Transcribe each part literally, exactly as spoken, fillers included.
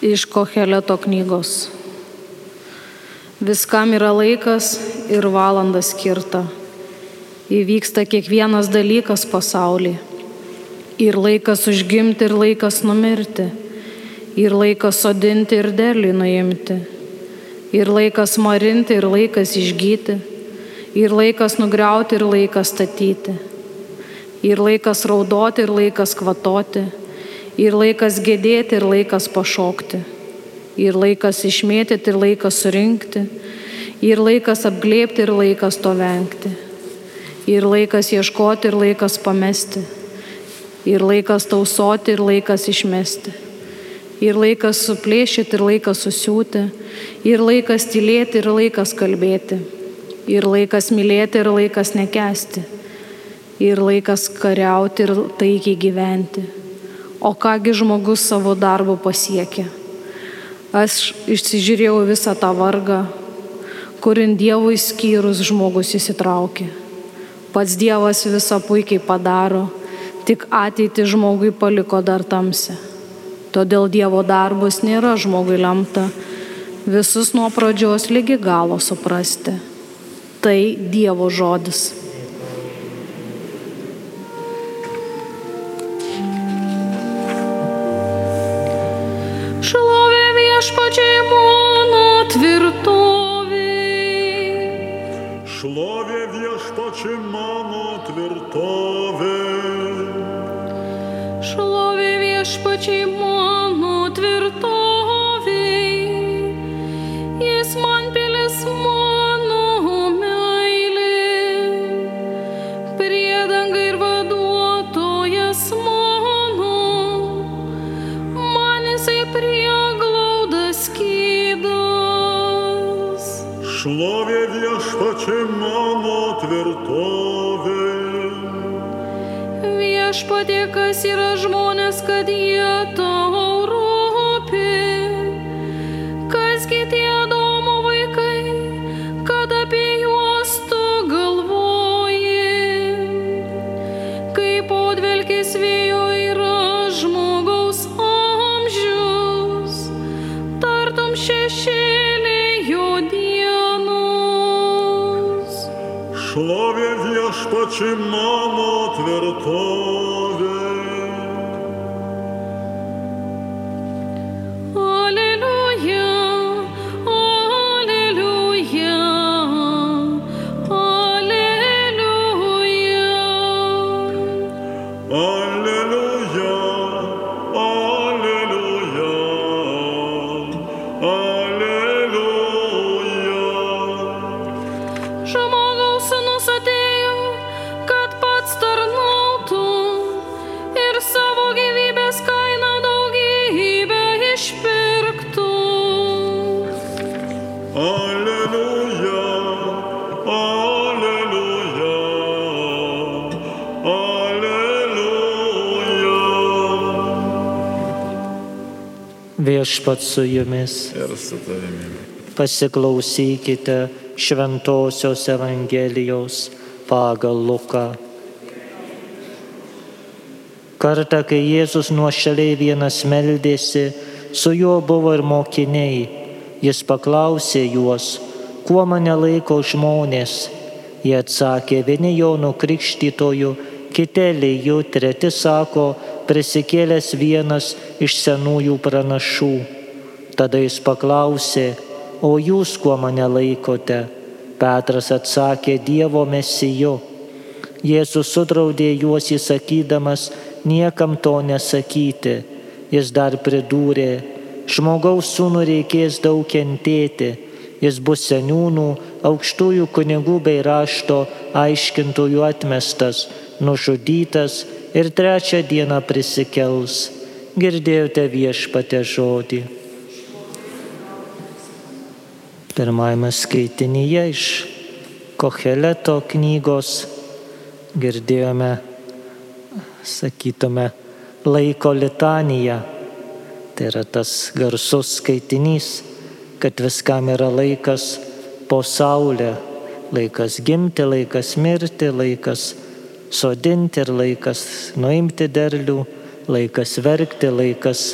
Iš Koheleto knygos. Viskam yra laikas ir valanda skirta. Įvyksta kiekvienas dalykas pasaulyje. Ir laikas užgimti, ir laikas numirti. Ir laikas sodinti, ir derlių nuimti. Ir laikas marinti, ir laikas išgyti. Ir laikas nugriauti, ir laikas statyti. Ir laikas raudoti, ir laikas kvatoti. Ir laikas gedėti, ir laikas pašokti. Ir laikas išmėtyti, ir laikas surinkti. Ir laikas apglėbti, ir laikas to vengti. Ir laikas ieškoti, ir laikas pamesti. Ir laikas tausoti, ir laikas išmesti. Ir laikas suplėšyti, ir laikas susiūti. Ir laikas tylėti, ir laikas kalbėti. Ir laikas mylėti, ir laikas nekęsti. Ir laikas kariauti, ir taikiai gyventi. O kągi žmogus savo darbu pasiekė? Aš išsižiūrėjau visą tą vargą, kurin Dievui skyrus žmogus įsitraukė. Pats Dievas visą puikiai padaro, tik ateitį žmogui paliko dar tamsią. Todėl Dievo darbus nėra žmogui lemta visus nuo pradžios ligi galo suprasti. Tai Dievo žodis. Šlovė viešpačiai mano tvirtovė. Šlovė viešpačiai mano tvirtovė. Šlovė viešpačiai mano tvirtovė. Jis man pilis mano meilė. Priedanga ir vaduotojas mano. Man jisai prieglaudas skydas. Šlovė viešpačiai mano tvirtovė. Viešpatie, kas yra žmonės, kad jie tau rūpi? Kasgi tie Adomo vaikai, kad apie juos tu galvoji? Kaip podvelkės vėjo yra žmogaus amžius, tartum šešėliai jo dienos. Šlovė viešpačiai mano tvirtovė. Aleliuja, aleliuja, aleliuja. Alleluja, alleluja, alleluja. Žmogaus sūnus atėjo, kad pats tarnautų ir savo gyvybės kainą daugybę išpirktų. Alleluja, alleluja, alleluja. Viešpats su jumis. Ir su tavimi. Pasiklausykite Šventosios Evangelijos pagal Luką. Kartą, kai Jėzus nuošaliai vienas meldėsi, su juo buvo ir mokiniai. Jis paklausė juos, kuo mane laiko žmonės. Jie atsakė, vieni Jonu Krikštytoju, kiti Eliju, treti sako, prisikėlęs vienas iš senųjų pranašų. Tada jis paklausė, o jūs kuo mane laikote? Petras atsakė, Dievo Mesiju. Jėzus sudraudė juos įsakydamas, niekam to nesakyti. Jis dar pridūrė, žmogaus sūnų reikės daug kentėti. Jis bus seniūnų, aukštųjų kunigų bei rašto aiškintojų atmestas, nužudytas ir trečią dieną prisikels. Girdėjote Viešpaties žodį. Pirmajame skaitinyje iš Koheleto knygos girdėjome, sakytume, laiko litaniją. Tai yra tas garsus skaitinys, kad viskam yra laikas po saulę. Laikas gimti, laikas mirti, laikas sodinti ir laikas nuimti derlių, laikas verkti, laikas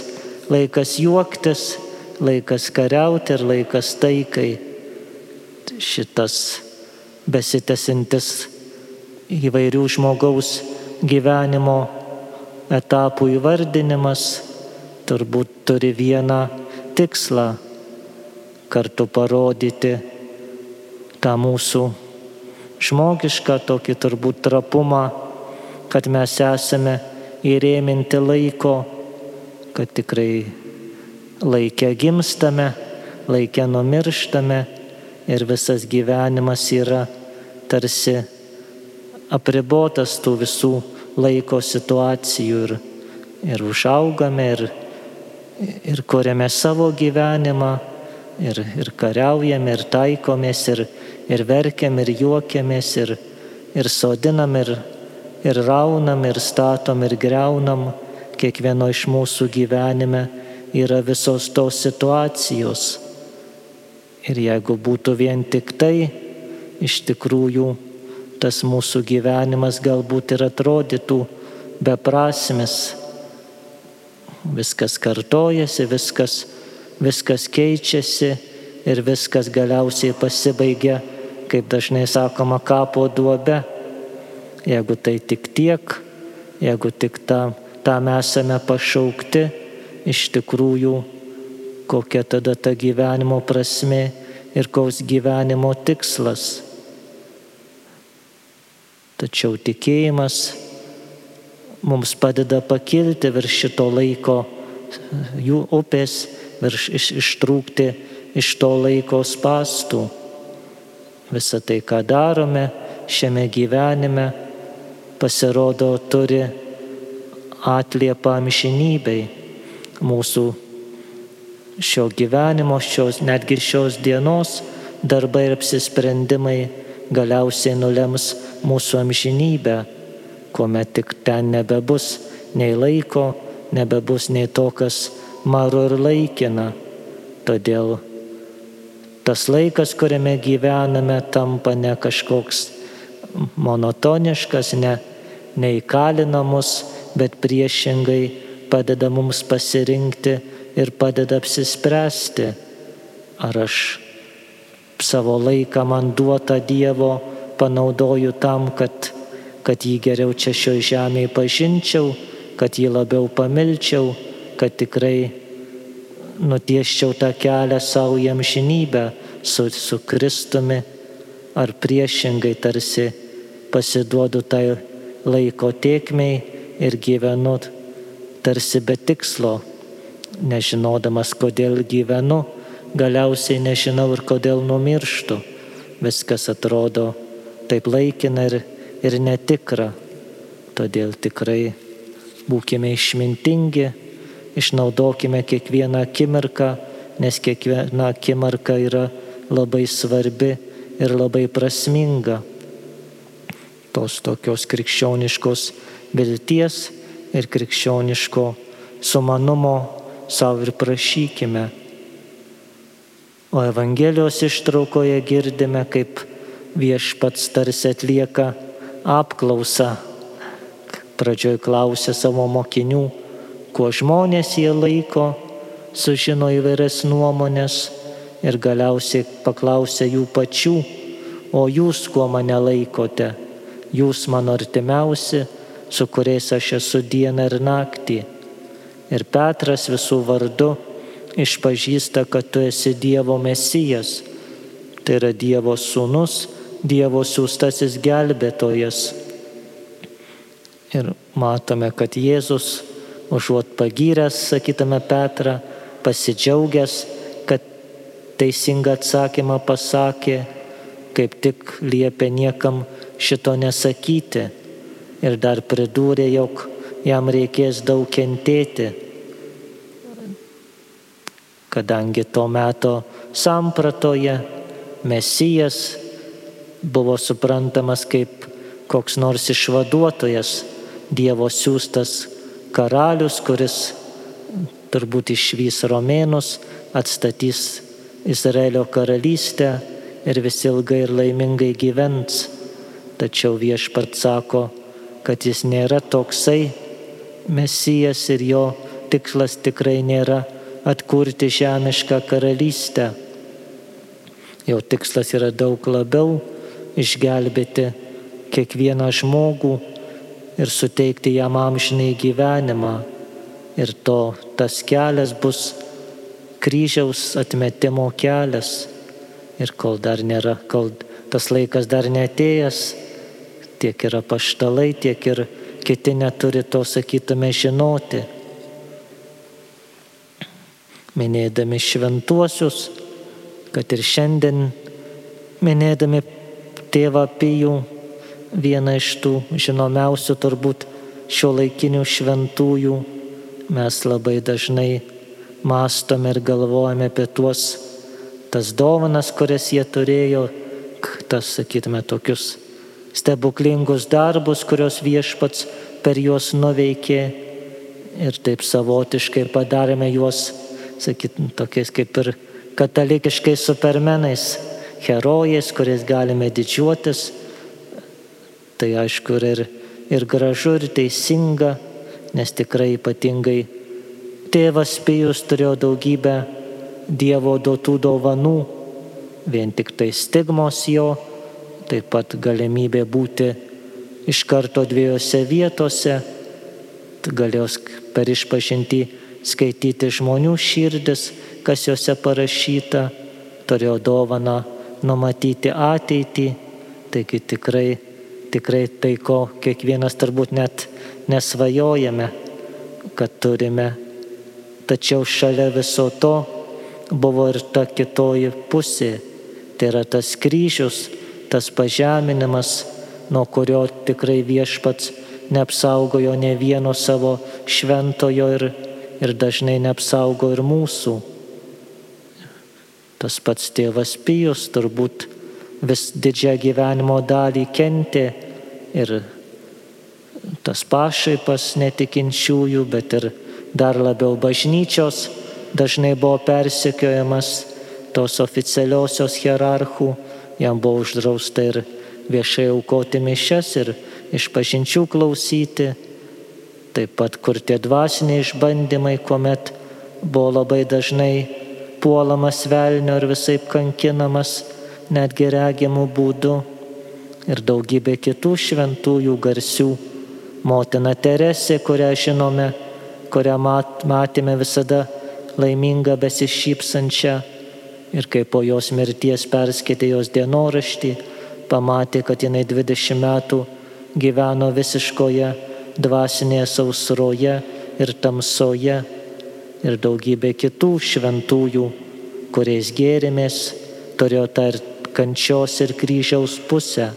laikas juoktis, laikas kariauti ir laikas taikai. Šitas besitęsintis įvairių žmogaus gyvenimo etapų įvardinimas turbūt turi vieną tikslą – kartu parodyti tą mūsų žmogišką tokį turbūt trapumą, kad mes esame įrėminti laiko, kad tikrai laike gimstame, laike numirštame ir visas gyvenimas yra tarsi apribotas tų visų laiko situacijų ir, ir užaugame ir, ir kuriame savo gyvenimą ir, ir kariaujame ir taikomės ir, ir verkiam ir juokiamės ir, ir sodinam ir, ir raunam ir statom ir greunam. Kiekvieno iš mūsų gyvenime yra visos tos situacijos. Ir jeigu būtų vien tik tai, iš tikrųjų tas mūsų gyvenimas galbūt ir atrodytų beprasmis. Viskas kartojasi, viskas, viskas keičiasi ir viskas galiausiai pasibaigia, kaip dažnai sakoma, kapo duobe. Jeigu tai tik tiek, jeigu tik tam, tam esame pašaukti, iš tikrųjų, kokia tada ta gyvenimo prasmė ir koks gyvenimo tikslas. Tačiau tikėjimas mums padeda pakilti virš šito laiko, jų upės, virš iš, ištrūkti iš to laiko spąstų. Visą tai, ką darome šiame gyvenime, pasirodo turi atliepą amžinybei. Mūsų šio gyvenimo, šios, netgi šios dienos darbai ir apsisprendimai galiausiai nulems mūsų amžinybę, kuomet tik ten nebebus nei laiko, nebebus nei to, kas maru ir laikina. Todėl tas laikas, kuriame gyvename, tampa ne kažkoks monotoniškas, ne, neįkalina mus, bet priešingai padeda mums pasirinkti ir padeda apsispręsti, ar aš savo laiką man duotą Dievo panaudoju tam, kad, kad jį geriau čia šioje žemėje pažinčiau, kad jį labiau pamilčiau, kad tikrai nutiesčiau tą kelią savo į amžinybę su, su Kristumi, ar priešingai tarsi pasiduodu tai laiko tėkmei ir gyvenu tarsi be tikslo, nežinodamas, kodėl gyvenu, galiausiai nežinau ir kodėl numirštu. Viskas atrodo taip laikina ir, ir netikra. Todėl tikrai būkime išmintingi, išnaudokime kiekvieną akimirką, nes kiekviena akimirka yra labai svarbi ir labai prasminga. Tos tokios krikščioniškos vilties ir krikščioniško sumanumo savo ir prašykime. O Evangelijos ištraukoje girdime, kaip Viešpats tarsi atlieka apklausą. Pradžioj klausė savo mokinių, kuo žmonės jie laiko, sužino įvairias nuomonės ir galiausiai paklausė jų pačių, o jūs kuo mane laikote? Jūs mano artimiausi, su kuriais aš esu dieną ir naktį. Ir Petras visų vardu išpažįsta, kad tu esi Dievo Mesijas, tai yra Dievo sūnus, Dievo siųstasis gelbėtojas. Ir matome, kad Jėzus, užuot pagyręs, sakytame Petrą, pasidžiaugęs, kad teisingą atsakymą pasakė, kaip tik liepė niekam šito nesakyti. Ir dar pridūrė, jog jam reikės daug kentėti, kadangi to meto sampratoje Mesijas buvo suprantamas kaip koks nors išvaduotojas, Dievo siųstas karalius, kuris turbūt išvys romėnus, atstatys Izraelio karalystę ir visi ilgai ir laimingai gyvens. Tačiau Viešpats sako, kad jis nėra toksai Mesijas ir jo tikslas tikrai nėra atkurti žemišką karalystę. Jo tikslas yra daug labiau išgelbėti kiekvieną žmogų ir suteikti jam amžinai gyvenimą. Ir to tas kelias bus kryžiaus atmetimo kelias. Ir kol dar nėra, kol tas laikas dar neatėjęs, tiek ir apaštalai, tiek ir kiti neturi to, sakytume, žinoti. Minėdami šventuosius, kad ir šiandien minėdami tėvą Pijų, vieną iš tų žinomiausių turbūt šiuolaikinių šventųjų, mes labai dažnai mąstome ir galvojame apie tuos, tas dovanas, kurias jie turėjo, tas, sakytume, tokius stebuklingus darbus, kurios viešpats per juos nuveikė, ir taip savotiškai padarėme juos, sakytume, tokiais kaip ir katalikiškais supermenais, herojais, kuriais galime didžiuotis. Tai aišku ir, ir gražu, ir teisinga, nes tikrai ypatingai tėvas Pijus turėjo daugybę Dievo duotų dovanų, vien tik tai stigmos jo, taip pat galimybė būti iš karto dviejose vietose, galėjo per išpažintį skaityti žmonių širdis, kas juose parašyta, turėjo dovaną numatyti ateitį, taigi tikrai, tikrai tai, ko kiekvienas turbūt net nesvajojame, kad turime. Tačiau šalia viso to buvo ir ta kitoji pusė, tai yra tas kryžius, tas pažeminimas, nuo kurio tikrai viešpats neapsaugojo ne vieno savo šventojo ir, ir dažnai neapsaugo ir mūsų. Tas pats tėvas Pijus turbūt vis didžią gyvenimo dalį kentė ir tas pašaipas netikinčiųjų, bet ir dar labiau bažnyčios, dažnai buvo persekiojamas tos oficialiosios hierarchų, jam buvo uždrausta ir viešai aukoti mišias ir išpažinčių klausyti, taip pat kur tie dvasiniai išbandymai, kuomet buvo labai dažnai puolamas velnio ir visaip kankinamas, netgi regimų būdų, ir daugybė kitų šventųjų garsių, motina Teresė, kurią žinome, kurią mat, matėme visada laimingą besišypsančią, ir kai po jos mirties perskaitė jos dienoraštį, pamatė, kad jinai dvidešimt metų gyveno visiškoje dvasinėje sausroje ir tamsoje, ir daugybė kitų šventųjų, kuriais gėrimės, turėjo tą ir kančios ir kryžiaus pusę.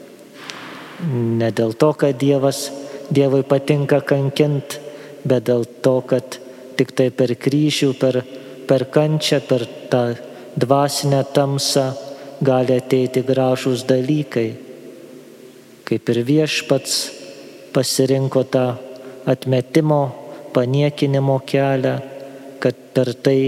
Ne dėl to, kad Dievas, Dievui patinka kankint, bet dėl to, kad tik tai per kryžių, per, per kančią, per tą dvasinę tamsą gali ateiti gražūs dalykai. Kaip ir viešpats pasirinko tą atmetimo, paniekinimo kelią, kad per tai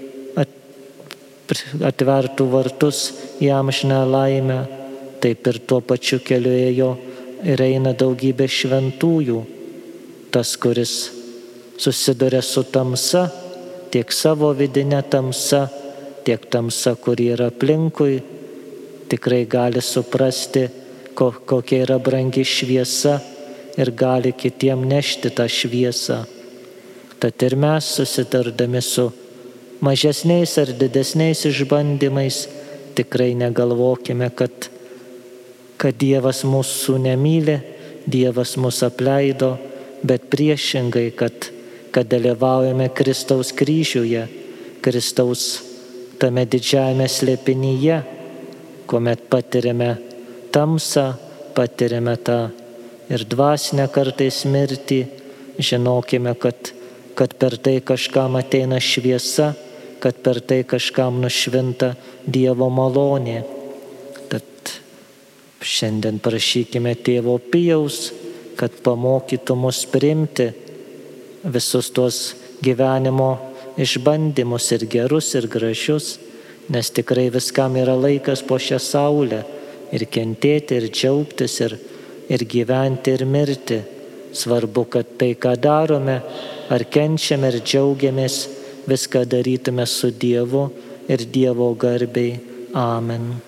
atvertų vartus į amžiną laimę, taip ir tuo pačiu keliu ėjo ir eina daugybė šventųjų. Tas, kuris susiduria su tamsa, tiek savo vidinė tamsa, tiek tamsa, kuri yra aplinkui, tikrai gali suprasti, kokia yra brangi šviesa ir gali kitiem nešti tą šviesą. Tad ir mes, susidurdami su mažesniais ar didesniais išbandymais, tikrai negalvokime, kad, kad Dievas mūsų nemyli, Dievas mūsų apleido, bet priešingai, kad, kad dalyvaujame Kristaus kryžiuje, Kristaus tame didžiajame slėpinyje, kuomet patiriame tamsą, patiriame tą ir dvasinę kartais mirtį, žinokime, kad, kad per tai kažkam ateina šviesa, kad per tai kažkam nušvinta Dievo malonė. Tad šiandien prašykime tėvo Pijaus, kad pamokytų mus priimti visus tuos gyvenimo išbandymus ir gerus, ir gražius, nes tikrai viskam yra laikas po šią saulę, ir kentėti, ir džiaugtis, ir, ir gyventi, ir mirti. Svarbu, kad tai, ką darome, ar kenčiame ir džiaugiamės, viską darytume su Dievu ir Dievo garbei. Amen.